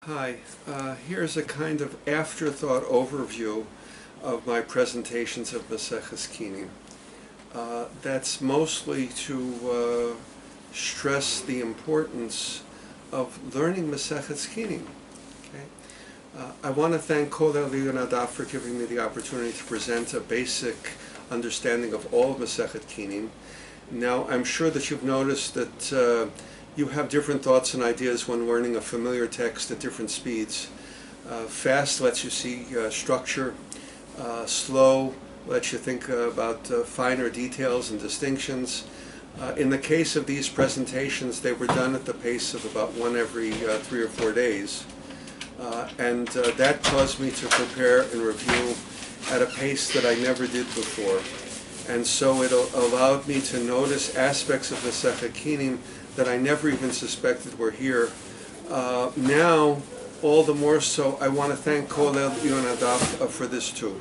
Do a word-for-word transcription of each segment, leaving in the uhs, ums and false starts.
Hi, uh, here's a kind of afterthought overview of my presentations of Maseches Kinim. Uh, that's mostly to uh, stress the importance of learning Maseches Kinim. Okay? Uh, I want to thank Kol Elyon Adaf for giving me the opportunity to present a basic understanding of all of Masechet Kinim. Now, I'm sure that you've noticed that uh, you have different thoughts and ideas when learning a familiar text at different speeds. Uh, fast lets you see uh, structure. Uh, slow lets you think uh, about uh, finer details and distinctions. Uh, in the case of these presentations, they were done at the pace of about one every uh, three or four days. Uh, and uh, that caused me to prepare and review at a pace that I never did before. And so it allowed me to notice aspects of Masechet Kinim that I never even suspected were here. Uh, now, all the more so, I want to thank Kol Elyon Adaf uh, for this too.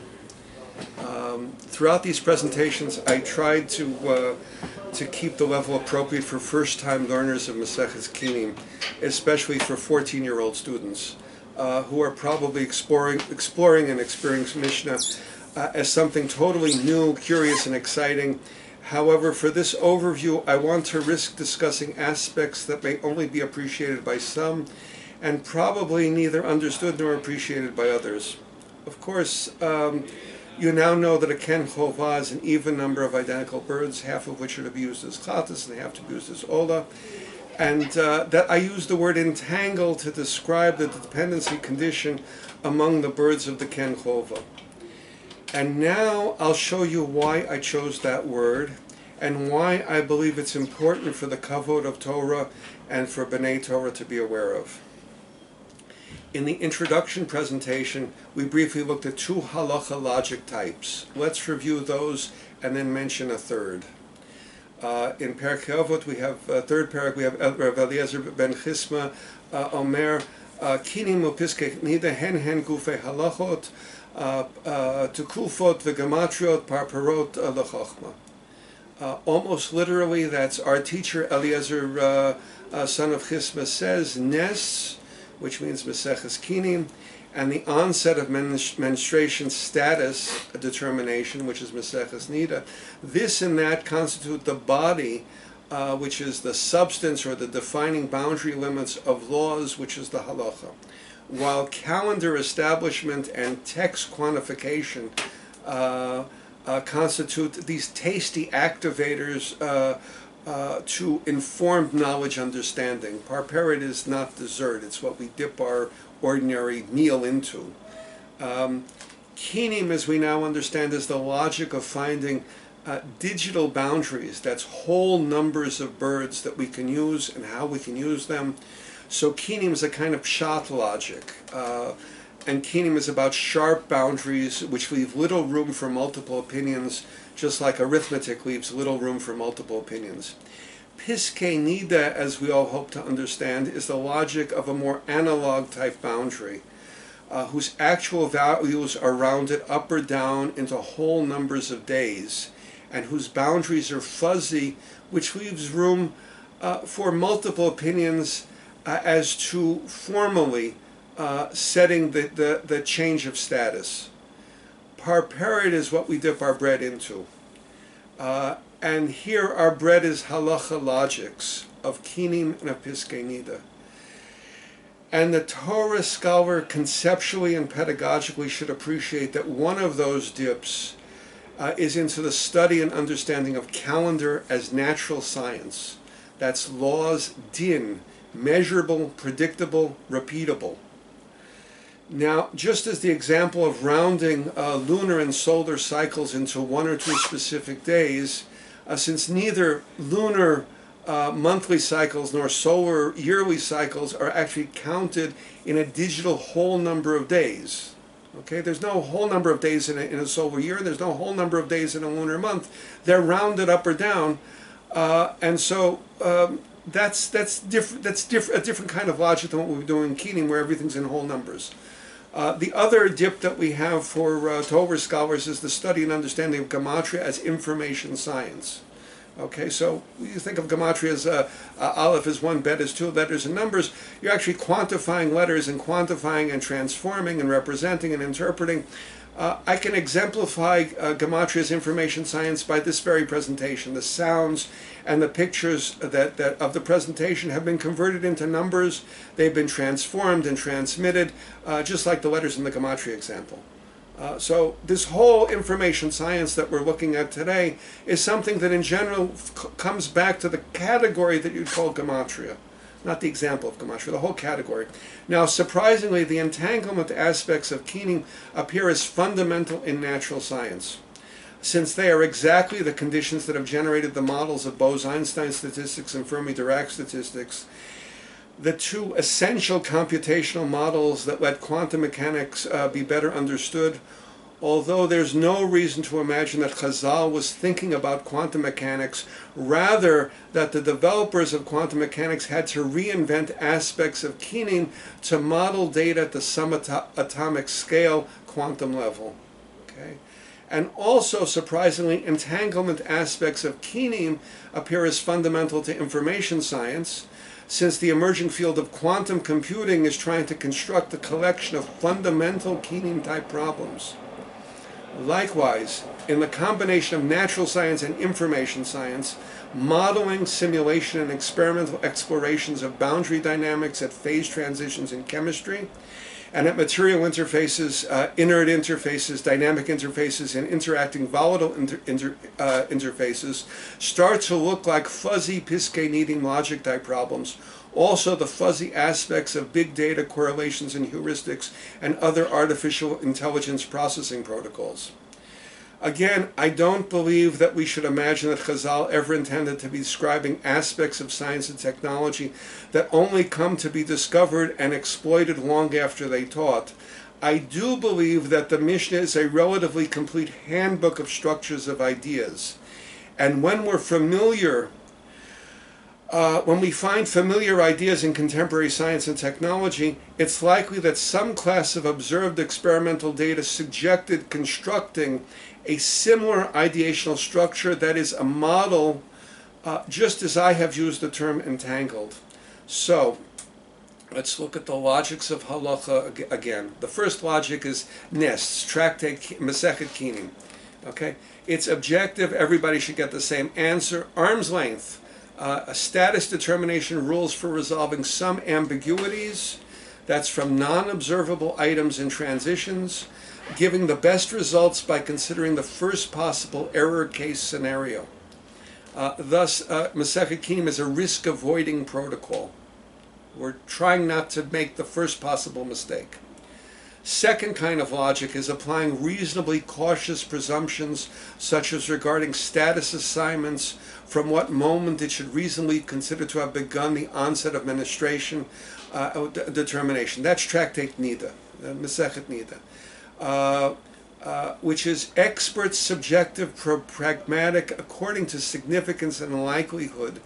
Um, throughout these presentations, I tried to uh, to keep the level appropriate for first-time learners of Masechet Kinim, especially for fourteen-year-old students uh, who are probably exploring, exploring and experiencing Mishnah uh, as something totally new, curious, and exciting. However, for this overview, I want to risk discussing aspects that may only be appreciated by some and probably neither understood nor appreciated by others. Of course, um, you now know that a ken chovah is an even number of identical birds, half of which are to be used as chatas and half to be used as ola, and uh, that I use the word entangle to describe the dependency condition among the birds of the ken chovah. And now I'll show you why I chose that word and why I believe it's important for the kavod of Torah and for B'nai Torah to be aware of. In the introduction presentation, we briefly looked at two halacha logic types. Let's review those and then mention a third. Uh, in Perkei Avot, we have a uh, third parak. We have Rav Eliezer ben Chisma uh, Omer Kinim upiskei nida hen hen gufei halachot. Uh, uh, to kulfot v'gamatriot parparot uh, lechochma. Uh, almost literally, that's our teacher Eliezer, uh, uh, son of Chisma, says nes, which means Maseches Kinim, and the onset of men menstruation status determination, which is Maseches Nida. This and that constitute the body, uh, which is the substance or the defining boundary limits of laws, which is the halacha. While calendar establishment and text quantification uh, uh, constitute these tasty activators uh, uh, to informed knowledge understanding. Parperit is not dessert, it's what we dip our ordinary meal into. Um, Kinim, as we now understand, is the logic of finding uh, digital boundaries, that's whole numbers of birds that we can use and how we can use them. So Kinim is a kind of pshat logic, uh, and Kinim is about sharp boundaries which leave little room for multiple opinions, just like arithmetic leaves little room for multiple opinions. Piskei Nida, as we all hope to understand, is the logic of a more analog type boundary, uh, whose actual values are rounded up or down into whole numbers of days, and whose boundaries are fuzzy, which leaves room uh, for multiple opinions Uh, as to formally uh, setting the, the, the change of status. Parperit is what we dip our bread into. Uh, and here our bread is halacha logics of Kinim and of Piskei Nida. And the Torah scholar conceptually and pedagogically should appreciate that one of those dips uh, is into the study and understanding of calendar as natural science. That's laws, din, measurable, predictable, repeatable. Now, just as the example of rounding uh, lunar and solar cycles into one or two specific days, uh, since neither lunar uh, monthly cycles nor solar yearly cycles are actually counted in a digital whole number of days. Okay, there's no whole number of days in a, in a solar year, and there's no whole number of days in a lunar month. They're rounded up or down, uh, and so um, That's that's different. That's different. A different kind of logic than what we do in Kinim, where everything's in whole numbers. Uh, the other dip that we have for uh, Torah scholars is the study and understanding of gematria as information science. Okay, so you think of gematria as uh, uh, aleph is one, bet is two letters and numbers. You're actually quantifying letters and quantifying and transforming and representing and interpreting. Uh, I can exemplify uh, gematria's information science by this very presentation. The sounds and the pictures that, that of the presentation have been converted into numbers. They've been transformed and transmitted, uh, just like the letters in the gematria example. Uh, so this whole information science that we're looking at today is something that in general comes back to the category that you'd call gematria, not the example of gematria, the whole category. Now, surprisingly, the entanglement aspects of Keening appear as fundamental in natural science, since they are exactly the conditions that have generated the models of Bose-Einstein statistics and Fermi-Dirac statistics, the two essential computational models that let quantum mechanics uh, be better understood, although there's no reason to imagine that Chazal was thinking about quantum mechanics, rather that the developers of quantum mechanics had to reinvent aspects of Keening to model data at the subatomic scale quantum level. Okay? And also, surprisingly, entanglement aspects of Keening appear as fundamental to information science, since the emerging field of quantum computing is trying to construct a collection of fundamental Keening-type problems. Likewise, in the combination of natural science and information science, modeling, simulation, and experimental explorations of boundary dynamics at phase transitions in chemistry, and at material interfaces, uh, inert interfaces, dynamic interfaces, and interacting volatile inter inter uh, interfaces start to look like fuzzy Pisquet-needing logic-type problems. Also, the fuzzy aspects of big data correlations and heuristics and other artificial intelligence processing protocols. Again, I don't believe that we should imagine that Chazal ever intended to be describing aspects of science and technology that only come to be discovered and exploited long after they taught. I do believe that the Mishnah is a relatively complete handbook of structures of ideas. And when we're familiar, uh, when we find familiar ideas in contemporary science and technology, it's likely that some class of observed experimental data suggested constructing a similar ideational structure that is a model, uh, just as I have used the term entangled. So, let's look at the logics of halacha again. The first logic is nests, tractate Masechet Keening. Okay, it's objective. Everybody should get the same answer. Arm's length, uh, a status determination rules for resolving some ambiguities. That's from non-observable items and transitions, giving the best results by considering the first possible error case scenario. Uh, thus, uh, Masechet Keening is a risk-avoiding protocol. We're trying not to make the first possible mistake. Second kind of logic is applying reasonably cautious presumptions, such as regarding status assignments, from what moment it should reasonably consider to have begun the onset of menstruation uh, determination. That's Tractate Nida, uh, Masechet Nida. Uh, uh, which is expert, subjective, pragmatic, according to significance and likelihood,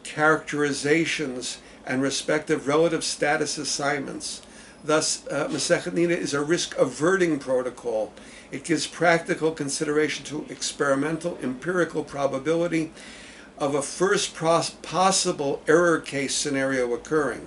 characterizations, and respective relative status assignments. Thus, uh, Masechet Nida is a risk-averting protocol. It gives practical consideration to experimental, empirical probability of a first possible error case scenario occurring.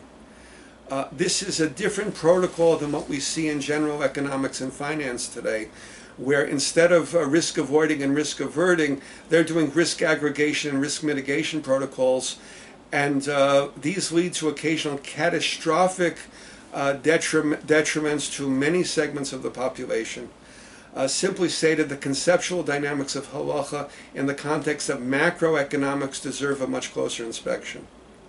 Uh, this is a different protocol than what we see in general economics and finance today, where instead of uh, risk avoiding and risk averting, they're doing risk aggregation and risk mitigation protocols, and uh, these lead to occasional catastrophic uh, detrim detriments to many segments of the population. Uh, simply stated, the conceptual dynamics of halacha in the context of macroeconomics deserve a much closer inspection.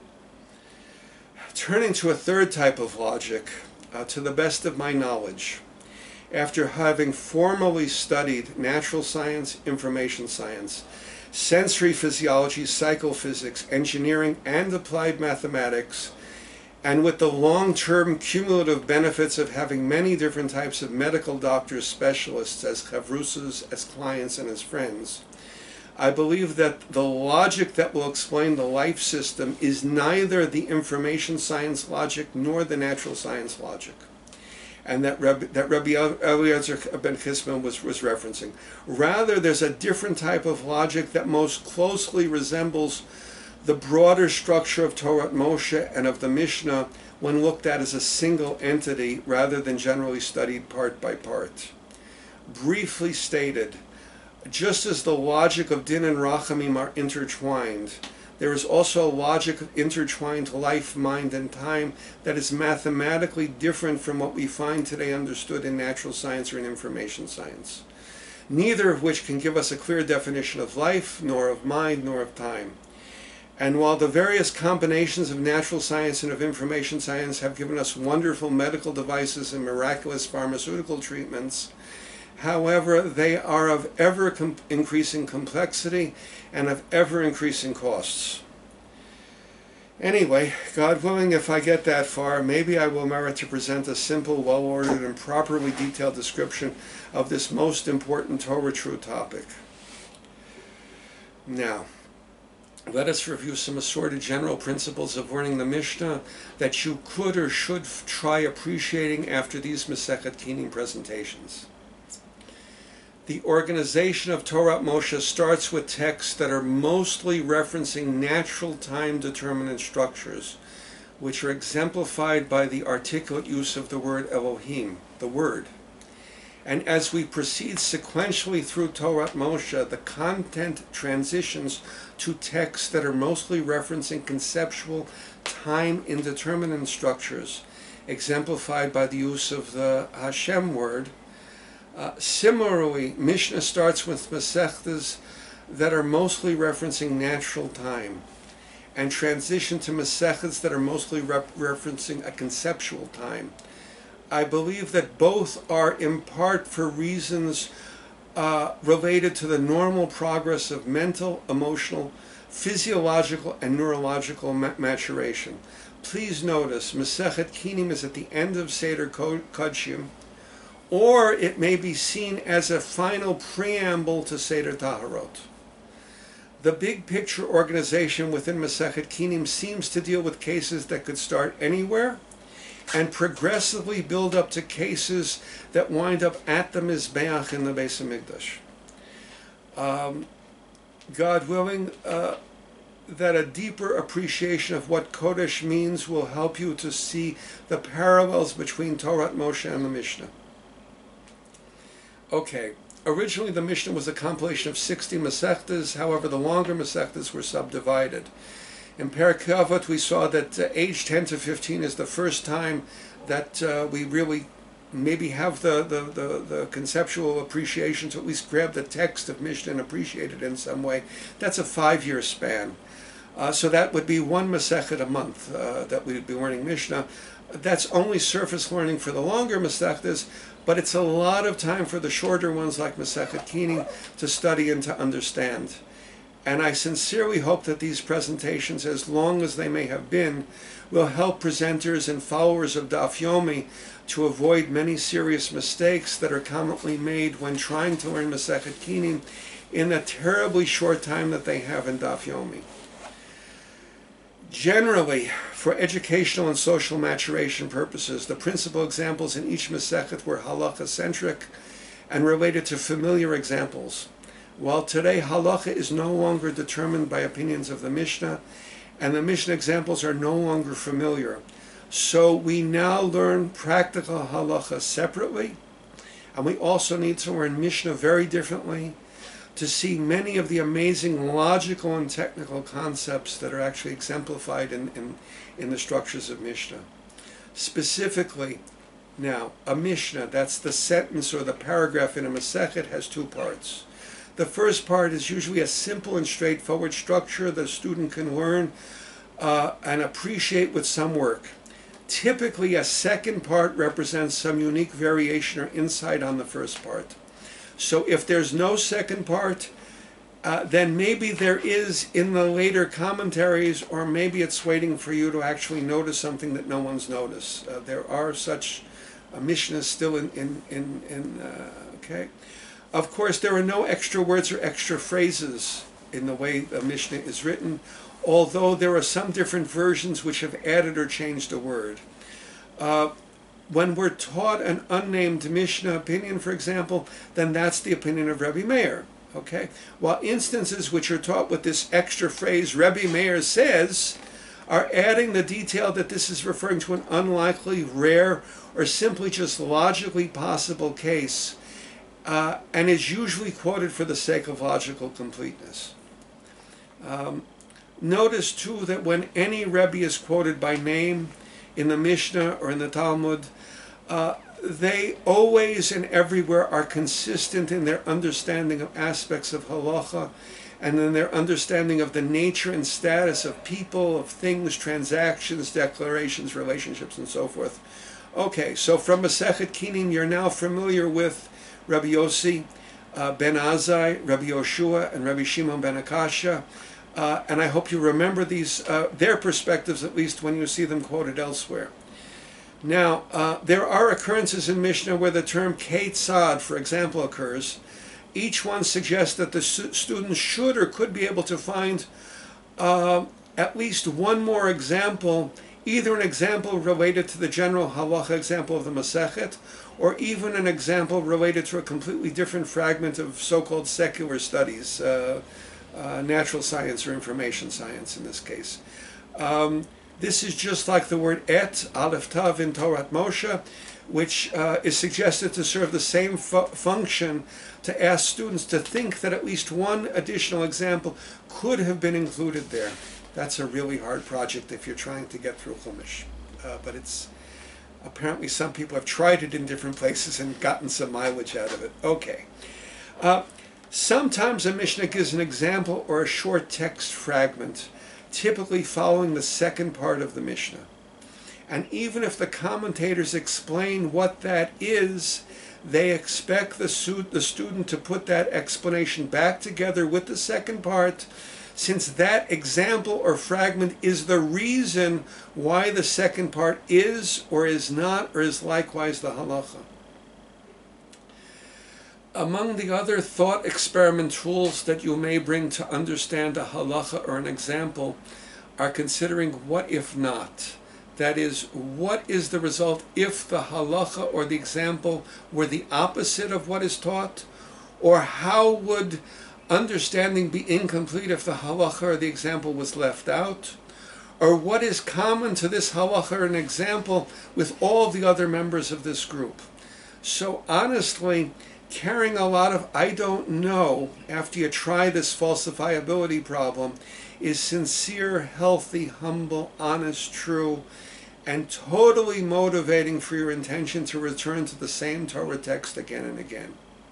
Turning to a third type of logic, uh, to the best of my knowledge, after having formally studied natural science, information science, sensory physiology, psychophysics, engineering, and applied mathematics, and with the long-term cumulative benefits of having many different types of medical doctors, specialists, as chavrusas, as clients, and as friends, I believe that the logic that will explain the life system is neither the information science logic nor the natural science logic. and that Rabbi, that Rabbi Eliezer ben Chisma was, was referencing. Rather, there's a different type of logic that most closely resembles the broader structure of Torah Moshe and of the Mishnah when looked at as a single entity rather than generally studied part by part. Briefly stated, just as the logic of Din and Rachamim are intertwined, there is also a logic of intertwined life, mind, and time that is mathematically different from what we find today understood in natural science or in information science, neither of which can give us a clear definition of life, nor of mind, nor of time. And while the various combinations of natural science and of information science have given us wonderful medical devices and miraculous pharmaceutical treatments, however, they are of ever-increasing complexity and of ever-increasing costs. Anyway, God willing, if I get that far, maybe I will merit to present a simple, well-ordered, and properly detailed description of this most important Torah true topic. Now, let us review some assorted general principles of learning the Mishnah that you could or should try appreciating after these Masechet Kinim presentations. The organization of Torah Moshe starts with texts that are mostly referencing natural time determinant structures, which are exemplified by the articulate use of the word Elohim, the Word. And as we proceed sequentially through Torah Moshe, the content transitions to texts that are mostly referencing conceptual time indeterminate structures, exemplified by the use of the Hashem word. Uh, similarly, Mishnah starts with Masechtas that are mostly referencing natural time, and transition to Masechtas that are mostly rep- referencing a conceptual time. I believe that both are in part for reasons uh, related to the normal progress of mental, emotional, physiological, and neurological ma- maturation. Please notice, Masechet Kinim is at the end of Seder Kodshim, or it may be seen as a final preamble to Seder Taharot. The big picture organization within Masechet Kinim seems to deal with cases that could start anywhere and progressively build up to cases that wind up at the Mizbeach in the Beis HaMikdash. Um, God willing, uh, that a deeper appreciation of what Kodesh means will help you to see the parallels between Torah Moshe and the Mishnah. Okay, originally the Mishnah was a compilation of sixty Masechtas, however the longer Masechtas were subdivided. In Perek Avot we saw that uh, age ten to fifteen is the first time that uh, we really maybe have the, the, the, the conceptual appreciation to at least grab the text of Mishnah and appreciate it in some way. That's a five-year span. Uh, so that would be one Masechet a month uh, that we would be learning Mishnah. That's only surface learning for the longer Masechtas, but it's a lot of time for the shorter ones like Masechet Kinim to study and to understand. And I sincerely hope that these presentations, as long as they may have been, will help presenters and followers of Daf Yomi to avoid many serious mistakes that are commonly made when trying to learn Masechet Kinim in the terribly short time that they have in Daf Yomi. Generally, for educational and social maturation purposes, the principal examples in each Masechet were halacha-centric and related to familiar examples. While today halacha is no longer determined by opinions of the Mishnah, and the Mishnah examples are no longer familiar, so we now learn practical halacha separately, and we also need to learn Mishnah very differently to see many of the amazing logical and technical concepts that are actually exemplified in, in, in the structures of Mishnah. Specifically, now, a Mishnah, that's the sentence or the paragraph in a Masechet, has two parts. The first part is usually a simple and straightforward structure that a student can learn uh, and appreciate with some work. Typically, a second part represents some unique variation or insight on the first part. So if there's no second part, uh, then maybe there is in the later commentaries, or maybe it's waiting for you to actually notice something that no one's noticed. Uh, there are such uh, Mishnahs still in, in, in, in uh, okay. Of course, there are no extra words or extra phrases in the way the Mishnah is written, although there are some different versions which have added or changed a word. Uh, when we're taught an unnamed Mishnah opinion, for example, then that's the opinion of Rebbe Meir. Okay? While instances which are taught with this extra phrase, Rebbe Meir says, are adding the detail that this is referring to an unlikely, rare, or simply just logically possible case, uh, and is usually quoted for the sake of logical completeness. Um, notice, too, that when any Rebbe is quoted by name in the Mishnah or in the Talmud, uh, they always and everywhere are consistent in their understanding of aspects of halacha and in their understanding of the nature and status of people, of things, transactions, declarations, relationships, and so forth. Okay, so from Masechet Kinim, you're now familiar with Rabbi Yossi uh, ben Azai, Rabbi Yoshua, and Rabbi Shimon ben Akasha, uh, and I hope you remember these, uh, their perspectives at least when you see them quoted elsewhere. Now, uh, there are occurrences in Mishnah where the term Keitzad, for example, occurs. Each one suggests that the student should or could be able to find uh, at least one more example, either an example related to the general halacha example of the Masechet, or even an example related to a completely different fragment of so-called secular studies, uh, uh, natural science or information science in this case. Um, this is just like the word et, aleph tav in Torah Moshe, which uh, is suggested to serve the same fu function, to ask students to think that at least one additional example could have been included there. That's a really hard project if you're trying to get through Chumash. Uh, but it's apparently some people have tried it in different places and gotten some mileage out of it. Okay. Uh, sometimes a Mishnah gives an example or a short text fragment, typically following the second part of the Mishnah. And even if the commentators explain what that is, they expect the, stu the student to put that explanation back together with the second part, since that example or fragment is the reason why the second part is or is not or is likewise the halacha. Among the other thought experiment tools that you may bring to understand a halacha or an example are considering what if not. That is, what is the result if the halacha or the example were the opposite of what is taught? Or how would understanding be incomplete if the halacha or the example was left out? Or what is common to this halacha or an example with all the other members of this group? So honestly, carrying a lot of I don't know after you try this falsifiability problem is sincere, healthy, humble, honest, true, and totally motivating for your intention to return to the same Torah text again and again.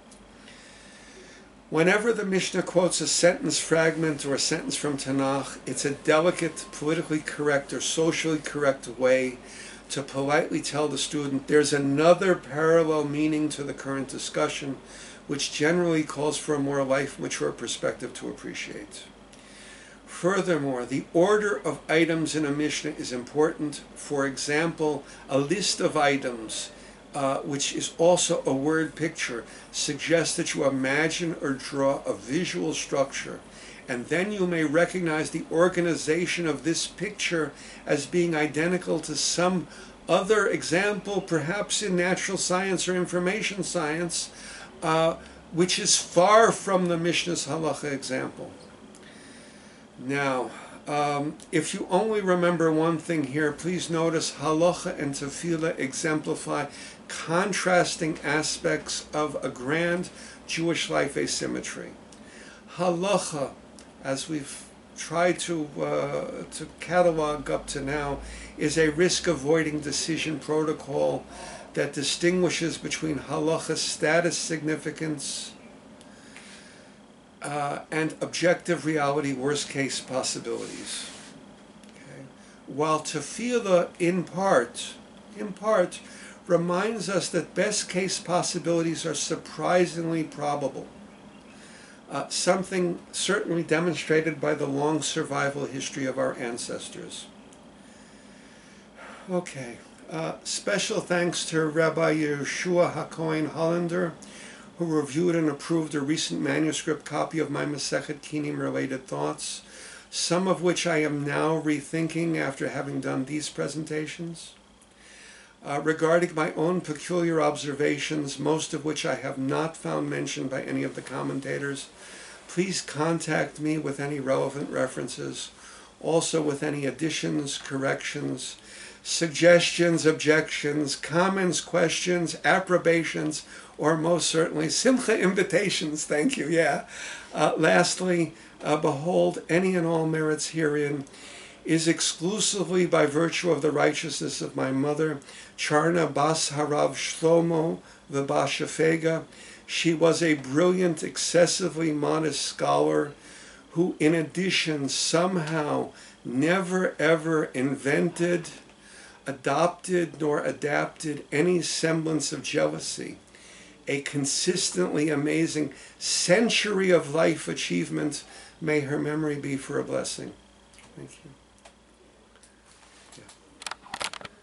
Whenever the Mishnah quotes a sentence fragment or a sentence from Tanakh, it's a delicate, politically correct or socially correct way to politely tell the student there's another parallel meaning to the current discussion, which generally calls for a more life-mature perspective to appreciate. Furthermore, the order of items in a Mishnah is important. For example, a list of items, uh, which is also a word picture, suggests that you imagine or draw a visual structure, and then you may recognize the organization of this picture as being identical to some other example, perhaps in natural science or information science, uh, which is far from the Mishnah's halacha example. Now, um, if you only remember one thing here, please notice halacha and tefillah exemplify contrasting aspects of a grand Jewish life asymmetry. Halacha, as we've tried to, uh, to catalog up to now, is a risk-avoiding decision protocol that distinguishes between halacha's status significance Uh, and objective reality, worst-case possibilities. Okay. While tefillah, in part, in part, reminds us that best-case possibilities are surprisingly probable, uh, something certainly demonstrated by the long survival history of our ancestors. Okay. Uh, special thanks to Rabbi Yeshua HaKohen Hollander, who reviewed and approved a recent manuscript copy of my Masechet Kinim related thoughts, some of which I am now rethinking after having done these presentations. Uh, regarding my own peculiar observations, most of which I have not found mentioned by any of the commentators, please contact me with any relevant references, also with any additions, corrections, suggestions, objections, comments, questions, approbations, or most certainly simcha invitations. Thank you, yeah. Uh, lastly, uh, behold, any and all merits herein is exclusively by virtue of the righteousness of my mother, Charna Bas Harav Shlomo V'Bashafega. She was a brilliant, excessively modest scholar who, in addition, somehow never ever invented, adopted, nor adapted any semblance of jealousy. A consistently amazing century of life achievement. May her memory be for a blessing. Thank you.